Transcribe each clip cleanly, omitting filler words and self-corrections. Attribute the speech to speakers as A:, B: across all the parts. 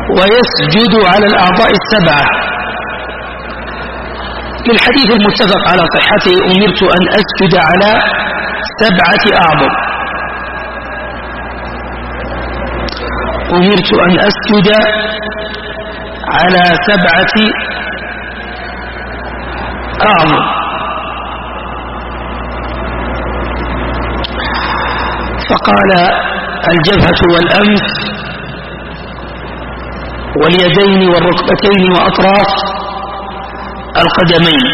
A: ويسجد على الأعضاء السبعة. في الحديث المتفق على صحته أمرت أن أسجد على 7 أعضاء. أمرت أن أسجد على 7 أعضاء. فقال الجبهة والأنف واليدين والركبتين وأطراف القدمين.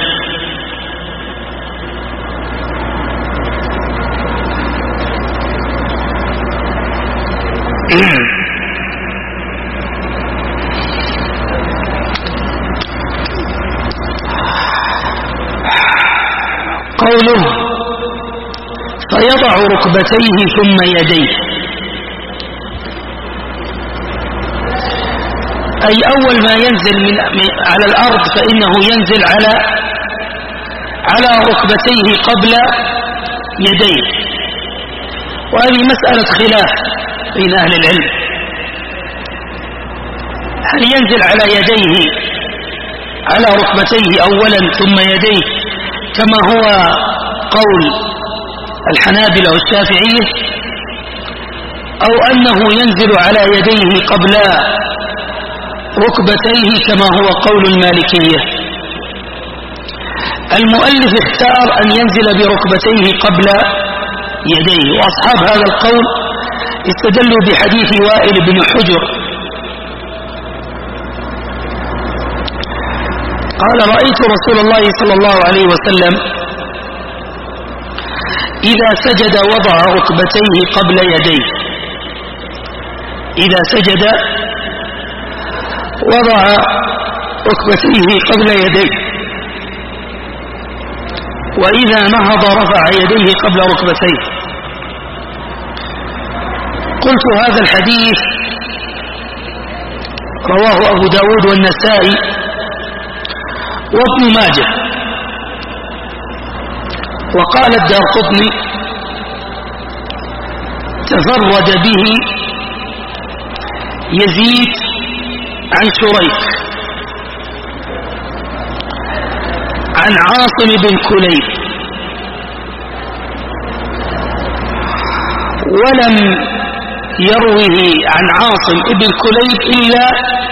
A: قوله فيضع ركبتيه ثم يديه، أي أول ما ينزل على الأرض فإنه ينزل على ركبتيه قبل يديه. وهذه مسألة خلاف بين أهل العلم، هل ينزل على يديه على ركبتيه أولا ثم يديه كما هو قول الحنابلة والشافعية، أو أنه ينزل على يديه قبل ركبتيه كما هو قول المالكية؟ المؤلف اختار أن ينزل بركبتيه قبل يديه، وأصحاب هذا القول استدلوا بحديث وائل بن حجر قال رأيت رسول الله صلى الله عليه وسلم إذا سجد وضع ركبتيه قبل يديه، إذا سجد وضع ركبتيه قبل يديه، وإذا نهض رفع يديه قبل ركبتيه. قلت هذا الحديث رواه أبو داود والنسائي وابن ماجه، وقال الدارقطني تفرد به يزيد عن شريك عن عاصم بن كليب، ولم يروه عن عاصم بن كليب إلا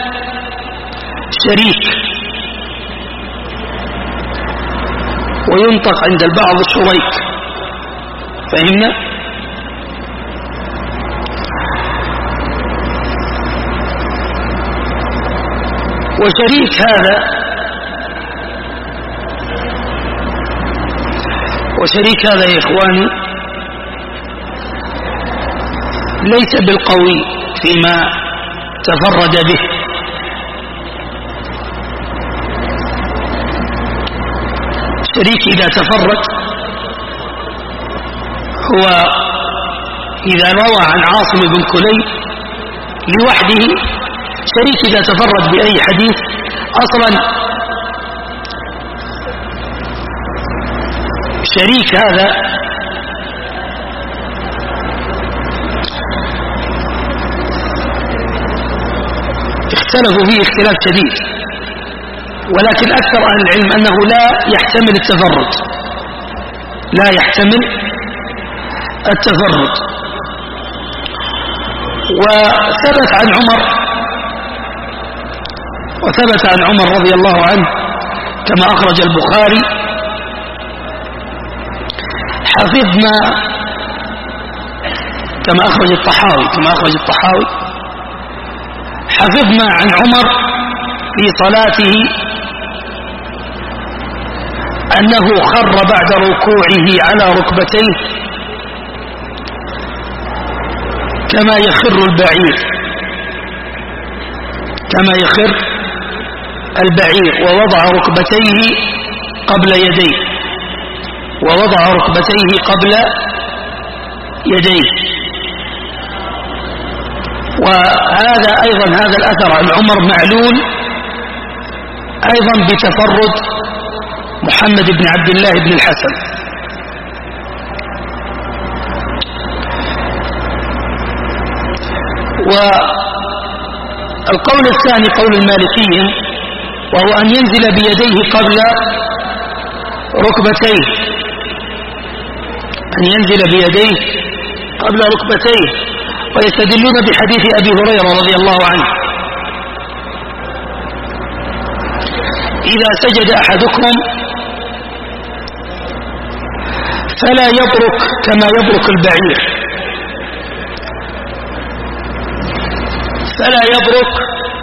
A: شريك، وينطق عند البعض شريك. فهمنا؟ وشريك هذا يا إخواني ليس بالقوي فيما تفرد به، شريك إذا تفرد هو إذا روى عن عاصم بن كليب لوحده. شريك إذا تفرد بأي حديث أصلا شريك هذا اختلفوا فيه اختلاف شديد، ولكن أكثر أهل العلم أنه لا يحتمل التفرد، لا يحتمل التفرد. وثبت عن عمر رضي الله عنه كما أخرج البخاري حفظنا، كما أخرج الطحاوي حفظنا عن عمر في صلاته أنه خر بعد ركوعه على ركبتيه كما يخر البعير، ووضع ركبتيه قبل يديه. وهذا أيضا هذا الأثر عن عمر معلول أيضا بتفرد محمد بن عبد الله بن الحسن. القول الثاني قول المالكية، وهو أن ينزل بيديه قبل ركبتيه، أن ينزل بيديه قبل ركبتيه، ويستدلون بحديث أبي هريرة رضي الله عنه: إذا سجد أحدكم فلا يبرك كما يبرك البعير، فلا يبرك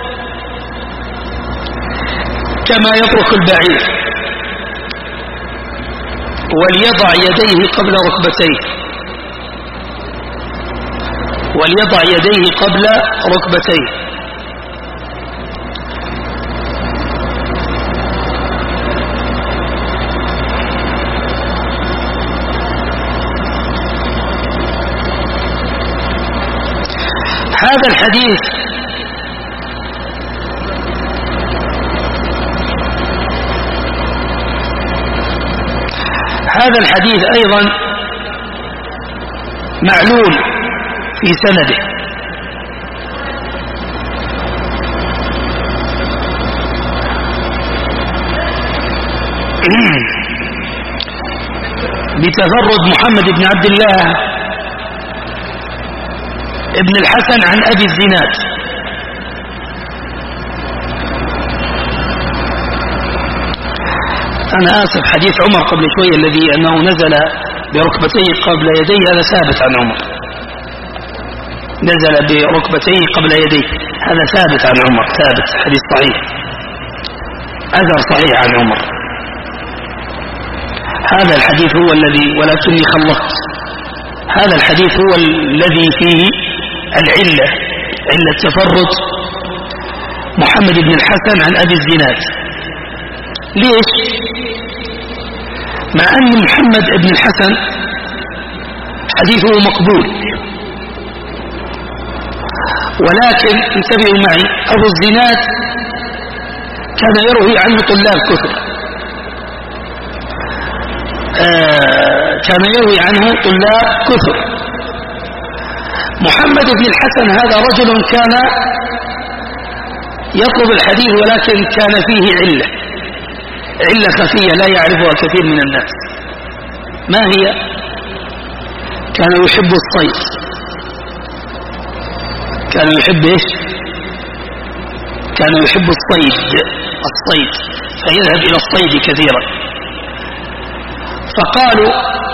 A: كما يبرك البعير، وليضع يديه قبل ركبتيه، وليضع يديه قبل ركبتيه. هذا الحديث أيضا معلول في سنده، بتفرد محمد بن عبد الله ابن الحسن عن أبي الزناد. أنا آسف، حديث عمر قبل شوية الذي أنه نزل بركبتيه قبل يديه هذا ثابت عن عمر، نزل بركبتيه قبل يديه هذا ثابت عن عمر، ثابت، حديث صحيح، أثر صحيح عن عمر. هذا الحديث هو الذي، ولكني خلطت، هذا الحديث هو الذي فيه العلة، علة تفرد محمد بن الحسن عن أبي الزناد. ليش؟ مع أن محمد بن الحسن حديثه مقبول، ولكن انتبهوا معي، أبو الزناد كان يروي عنه طلاب كثر، كان يروي عنه طلاب كثر. محمد بن الحسن هذا رجل كان يطلب الحديث، ولكن كان فيه علة خفية لا يعرفها كثير من الناس. ما هي؟ كان يحب الصيد، كان يحب ايش؟ كان يحب الصيد، فيذهب إلى الصيد كثيرا. فقالوا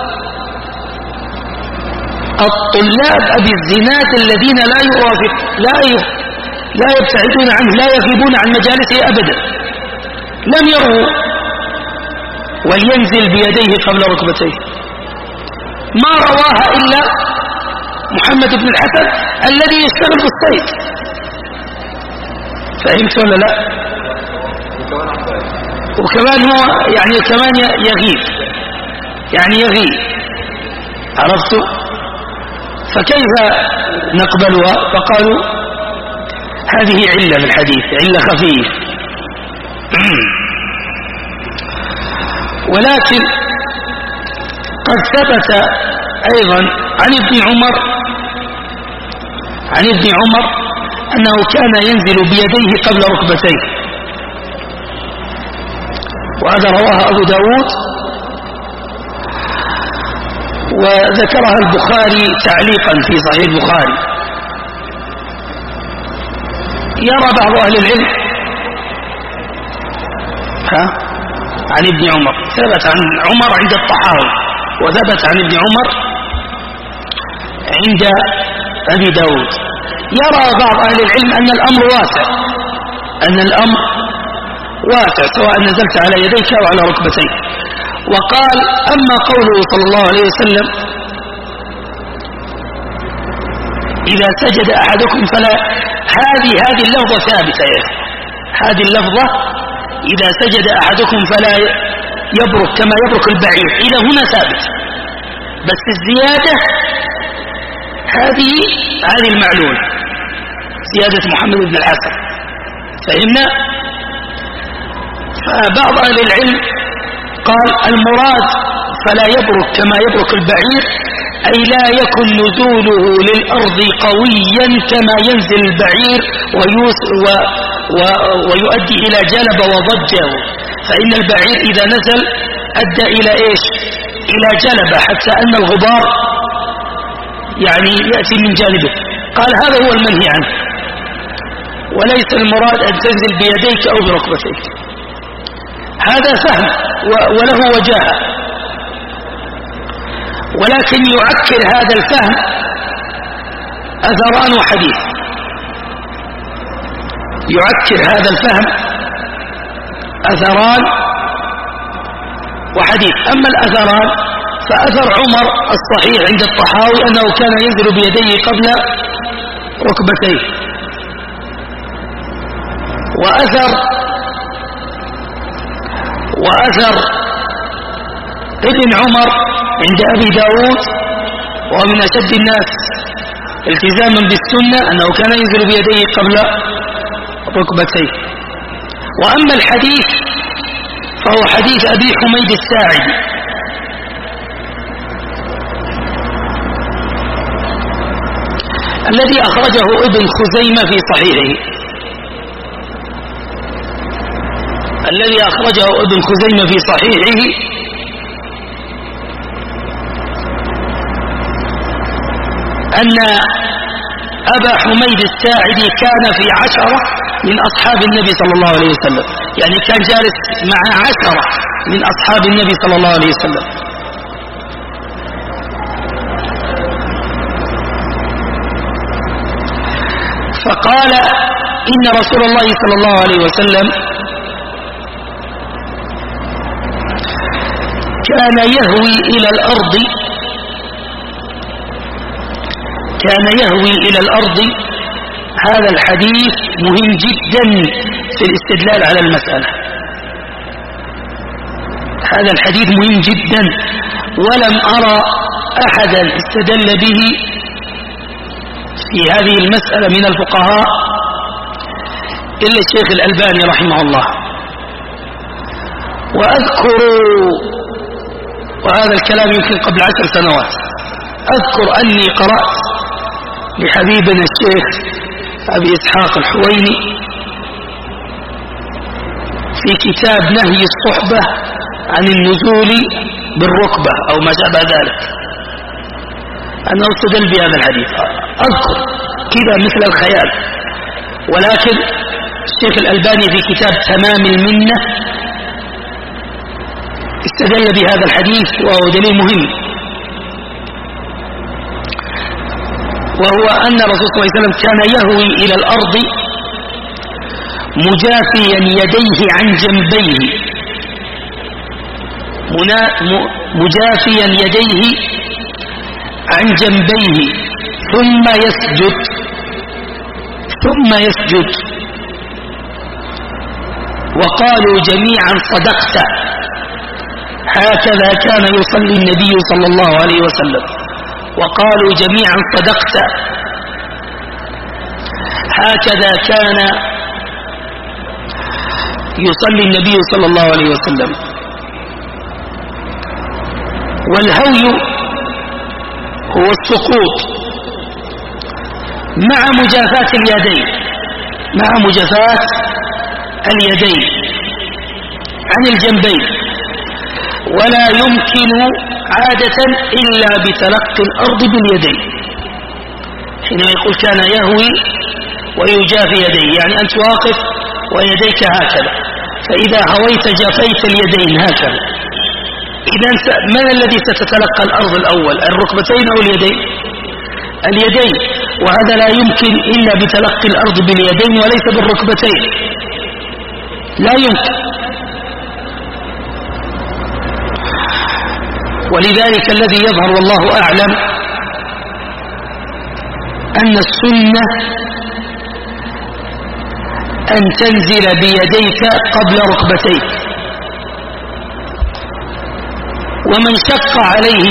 A: الطلاب أبي الزناد الذين لا يبتعدون عنه، لا يغيبون عن مجالسه أبدا، لم يروا ولينزل بيديه قبل ركبتيه، ما رواها إلا محمد بن الحسن الذي يشتغل بالصيد. فهمت ولا لا؟ وكمان هو يعني كمان يغيب، عرفتوا؟ فكيف نقبلها؟ فقالوا هذه علة للحديث، علة خفية. ولكن قد ثبت أيضا عن ابن عمر أنه كان ينزل بيديه قبل ركبتيه، وهذا رواه أبو داود، وذكرها البخاري تعليقا في صحيح البخاري. يرى بعض أهل العلم عن ابن عمر، ثبت عن عمر عند الطحاوي، وثبت عن ابن عمر عند أبي داود. يرى بعض أهل العلم أن الأمر واسع، سواء نزلت على يديك أو على ركبتيك. وقال أما قوله صلى الله عليه وسلم إذا سجد أحدكم فلا، هذه اللفظة ثابتة يا أخي، هذه اللفظة إذا سجد أحدكم فلا يبرك كما يبرك البعير، إلى هنا ثابت، بس الزيادة هذه المعلولة، زيادة محمد بن الحسن. فهمنا؟ فبعض أهل العلم قال المراد فلا يبرك كما يبرك البعير، أي لا يكن نزوله للأرض قويا كما ينزل البعير ويؤدي إلى جلب وضجه، فإن البعير إذا نزل أدى إلى إيش؟ إلى جلب، حتى أن الغبار يعني يأتي من جانبه. قال هذا هو المنهي عنه، وليس المراد أن تنزل بيديك أو بركبتيك. هذا فهم وله وجاهة، ولكن يعكر هذا الفهم أثران وحديث. يعكر هذا الفهم أثران وحديث. أما الأثران فأثر عمر الصحيح عند الطحاوي أنه كان ينزل بيديه قبل ركبتيه، وأثر ابن عمر عند أبي داود، ومن أشد الناس التزاما بالسنة أنه كان ينزل بيديه قبل ركبتيه. وأما الحديث فهو حديث أبي حميد الساعدي الذي أخرجه ابن خزيمة في صحيحه، أن أبا حميد الساعدي كان في 10 من أصحاب النبي صلى الله عليه وسلم، يعني كان جالس مع 10 من أصحاب النبي صلى الله عليه وسلم. فقال إن رسول الله صلى الله عليه وسلم كان يهوي إلى الأرض. هذا الحديث مهم جدا في الاستدلال على المسألة، هذا الحديث مهم جدا، ولم أرى أحدا استدل به في هذه المسألة من الفقهاء إلا الشيخ الألباني رحمه الله. وأذكر، وهذا الكلام يمكن قبل 10 سنوات، أذكر أني قرأت لحبيبنا الشيخ أبي إسحاق الحويني في كتاب نهي الصحبة عن النزول بالركبة أو ما شابه ذلك، أنه استدل بهذا الحديث. أذكر كذا مثل الخيال، ولكن الشيخ الألباني في كتاب تمام المنة استدل بهذا الحديث، وهو دليل مهم، وهو أن الرسول صلى الله عليه وسلم كان يهوي إلى الأرض مجافيا يديه عن جنبيه، مجافيا يديه عن جنبيه ثم يسجد. وقالوا جميعا صدقت، هكذا كان يصلي النبي صلى الله عليه وسلم. وقالوا جميعا صدقت، هكذا كان يصلي النبي صلى الله عليه وسلم. والهوي هو السقوط مع مجافاة اليدين عن الجنبين، ولا يمكن عادة إلا بتلقي الأرض باليدين. حينما يقول كان يهوي ويجافي يديه، يعني أنت واقف ويديك هكذا، فإذا هويت جافيت اليدين هكذا. إذا من الذي ستتلقى الأرض الأول، الركبتين أو اليدين؟ اليدين، وهذا لا يمكن إلا بتلقي الأرض باليدين وليس بالركبتين، لا يمكن. ولذلك الذي يظهر والله أعلم أن السنة أن تنزل بيديك قبل ركبتيك، ومن شق عليه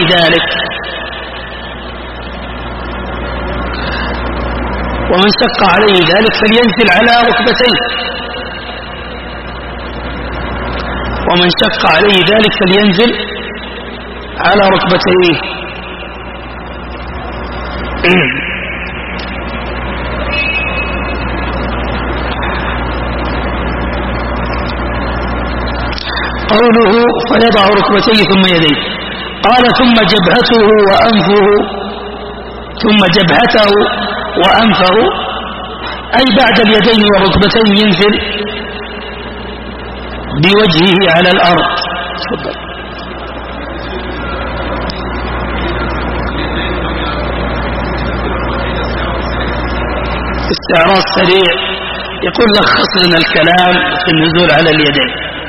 A: ذلك فلينزل على ركبتيه، ومن شق عليه ذلك فلينزل على ركبتيه. قوله فيضع ركبتيه ثم يديه، قال ثم جبهته وأنفه، ثم جبهته وأنفه أي بعد اليدين والركبتين ينزل بوجهه على الأرض. تفضل. استعراض سريع يقول لخص لنا الكلام في النزول على اليدين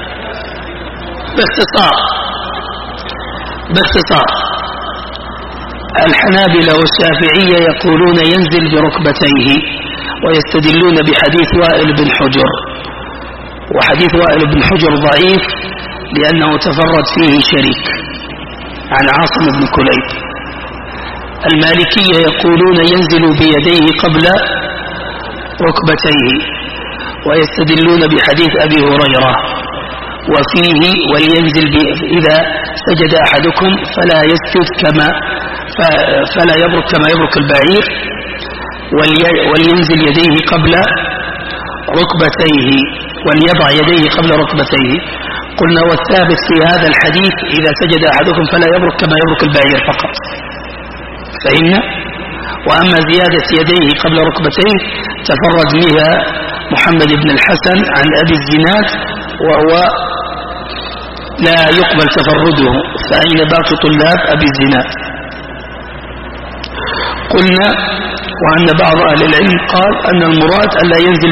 A: باختصار. الحنابلة والشافعية يقولون ينزل بركبتيه ويستدلون بحديث وائل بن حجر، وحديث وائل بن حجر ضعيف لأنه تفرد فيه شريك عن عاصم بن كليب. المالكية يقولون ينزل بيديه قبل ركبتيه ويستدلون بحديث أبي هريرة وفيه ولينزل إذا سجد أحدكم فلا يسجد فلا يبرك كما يبرك البعير ولينزل يديه قبل ركبتيه وليضع يديه قبل ركبتيه. قلنا والثابت في هذا الحديث إذا سجد أحدكم فلا يبرك كما يبرك البعير فقط، فهمنا؟ وأما زيادة يديه قبل ركبتيه تفرد بها محمد بن الحسن عن أبي الزناد وهو لا يقبل تفرده، فأين باقي طلاب أبي الزناد؟ قلنا وأن بعض أهل العلم قال أن المراد ألا ينزل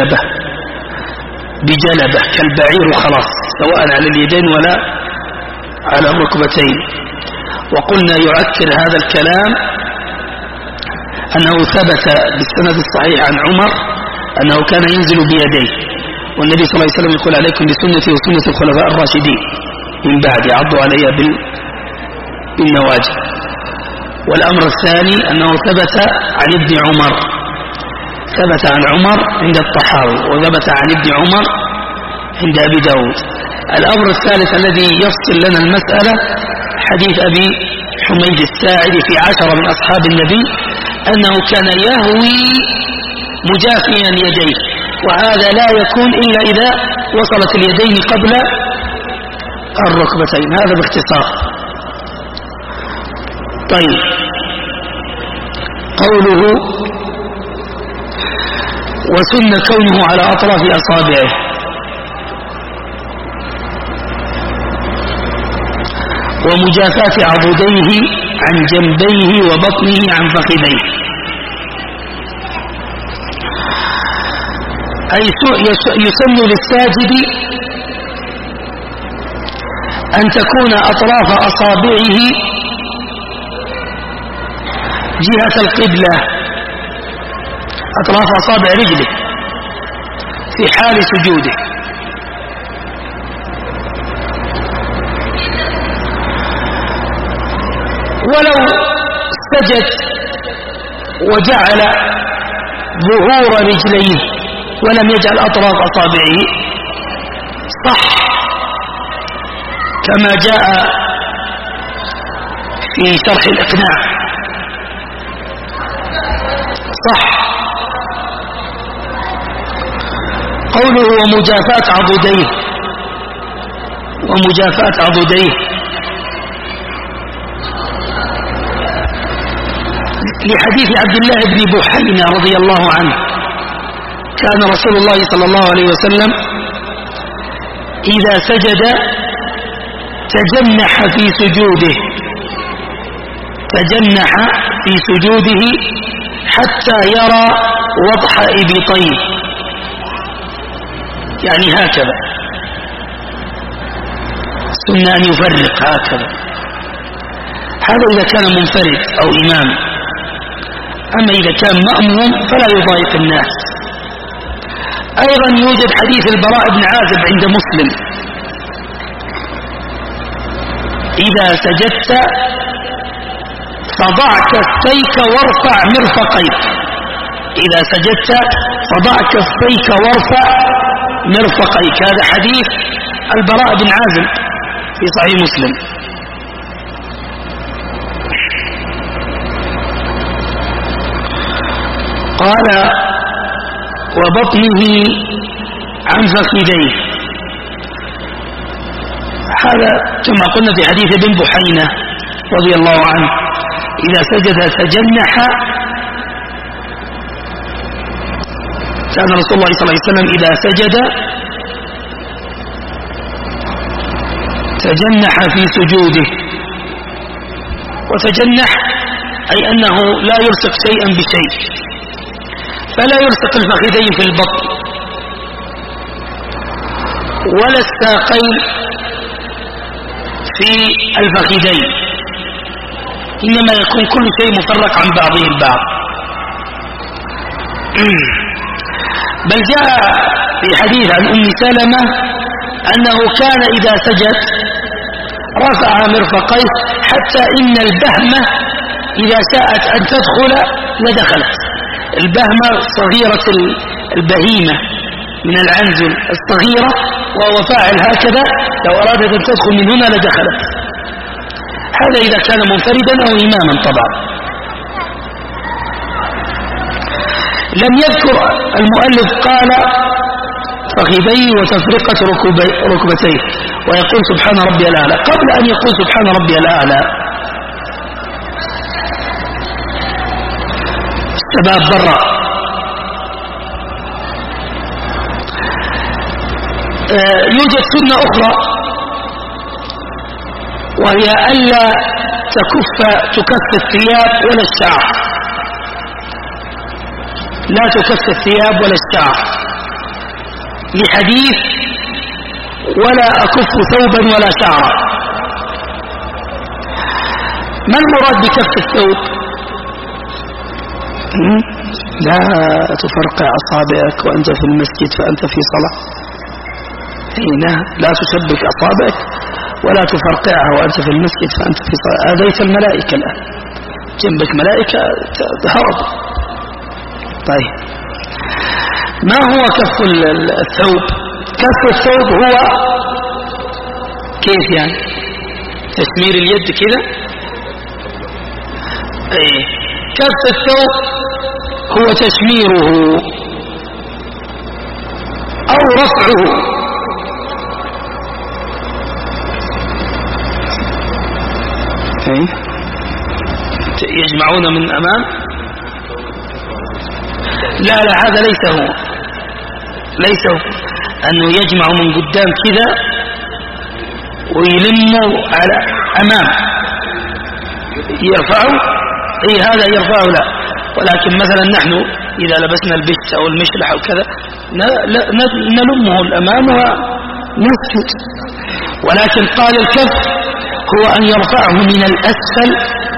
A: بجلبة كالبعير وخلاص سواء على اليدين ولا على الركبتين. وقلنا يعكر هذا الكلام أنه ثبت بالسند الصحيح عن عمر أنه كان ينزل بيديه، والنبي صلى الله عليه وسلم يقول عليكم بسنتي وسنة الخلفاء الراشدين من بعد عضوا عليها بالنواجذ. والأمر الثاني أنه ثبت عن ابن عمر، ثبت عن عمر عند الطحاوي وثبت عن ابن عمر عند أبي داود. الأمر الثالث الذي يفصل لنا المسألة حديث أبي حميد الساعدي في 10 من أصحاب النبي أنه كان يهوي مجافيا يديه، وهذا لا يكون إلا إذا وصلت اليدين قبل الركبتين. هذا باختصار. طيب، قوله وسن كونه على أطراف أصابعه، ومجافاة عضديه عن جنبيه وبطنه عن فخذيه، أي يسن للساجد أن تكون أطراف أصابعه جهة القبلة، أطراف أصابع رجله في حال سجوده. ولو سجد وجعل ظهور رجليه ولم يجعل أطراف أصابعه صح، كما جاء في شرح الإقناع صح. قوله ومجافاة عضديه لحديث عبد الله بن بحينة رضي الله عنه كان رسول الله صلى الله عليه وسلم إذا سجد تجنح في سجوده حتى يرى وضح إبطيه، يعني هكذا، سنة أن يفرق هكذا. هذا إذا كان منفرد أو إمام، أما إذا كان مأموم فلا يضايق الناس. أيضا يوجد حديث البراء بن عازب عند مسلم: إذا سجدت فضع كفيك وارفع مرفقيك. إذا سجدت فضع كفيك وارفع مرفقيك. هذا حديث البراء بن عازب في صحيح مسلم. قال وبطنه عن فخذيه. هذا كما قلنا في حديث ابن بحينة رضي الله عنه إذا سجد تجنح. كان رسول الله صلى الله عليه وسلم إذا سجد تجنح في سجوده. وتجنح أي أنه لا يلصق شيئا بشيء، فلا يلصق الفخذين في البطن ولا الساقين في الفخذين، إنما يكون كل شيء مفرق عن بعضه البعض. بل جاء في حديث عن أم سلمة أنه كان إذا سجد رفع مرفقيه حتى إن البهمة إذا شاءت أن تدخل لدخلت. البهمة صغيرة البهيمة من العنزل الصغيرة، وهو فاعل هكذا، لو أرادت أن تدخل من هنا لدخلت. هذا إذا كان منفردا أو إماما طبعا. لم يذكر المؤلف قال فخذيه وتفرقة ركبتيه ويقول سبحان ربي الأعلى. قبل أن يقول سبحان ربي الأعلى الشباب برا يوجد سنة أخرى، وهي ألا تكف الثياب ولا الشعر. لا تكف الثياب ولا الشعر، لحديث ولا أكف ثوبا ولا شعرا. ما المراد بكف الثوب؟ لا تفرقع أصابعك وأنت في المسجد فأنت في صلاة. هنا لا تشبك أصابعك ولا تفرقعها وأنت في المسجد فأنت في صلاة. آذيت الملائكة الآن، جنبك ملائكة تهرب. طيب، ما هو كف الثوب؟ كف الثوب هو كيف يعني؟ تشمير اليد كده؟ ايه، كف الثوب هو تشميره أو رفعه. يجمعون من أمام؟ لا هذا ليس هو، أنه يجمع من قدام كذا ويلمه على أمام يرفعه. هذا يرفعه لا، ولكن مثلا نحن إذا لبسنا البش أو المشلح أو كذا نلمه الأمام ونسجد. ولكن قال الكف هو أن يرفعه من الأسفل،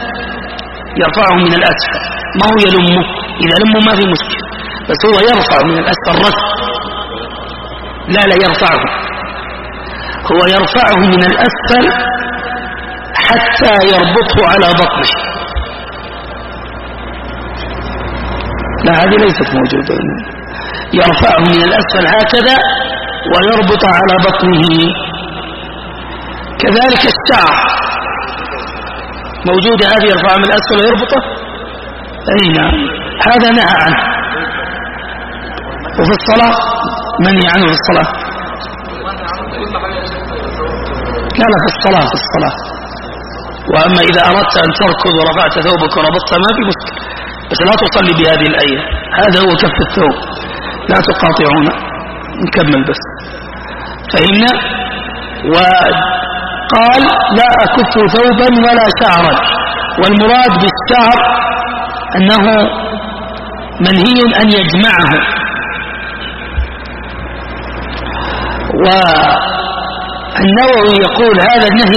A: ما هو يلمه. إذا لمه ما في مشكلة، بس هو يرفع من الأسفل رفع. لا يرفعه، هو يرفعه من الأسفل حتى يربطه على بطنه. لا، هذه ليست موجودة. يرفعه من الأسفل هكذا ويربط على بطنه. كذلك الشعر موجودة، هذه يرفعه من الأسفل ويربطه. نعم، هذا نهى عنه. وفي الصلاة منهي عنه في الصلاة. لا في الصلاة. وأما إذا أردت أن تركض ورفعت ثوبك وربطتها ما في مشكلة، بس لا تصلي بهذه الآية. هذا هو كف الثوب، لا تقاطعون. نكمل بس، فهمنا. وقال لا أكف ثوبا ولا شعرا، والمراد بالشعر أنه منهي أن يجمعه. والنووي يقول هذا النهي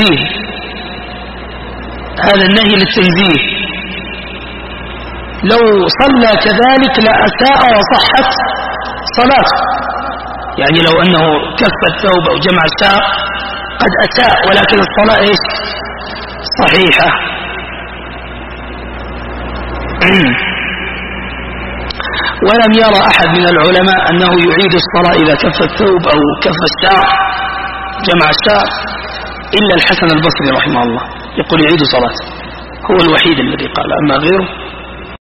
A: للتنزيه، لو صلى كذلك لأساء وصحت صلاته. يعني لو أنه كف الثوب أو جمع الشعر قد أساء، ولكن الصلاة صحيحة. ولم يرى أحد من العلماء أنه يعيد الصلاة إذا كف الثوب أو كف الشعر جمع الشعر إلا الحسن البصري رحمه الله، يقول يعيد صلاته، هو الوحيد الذي قال. أما غيره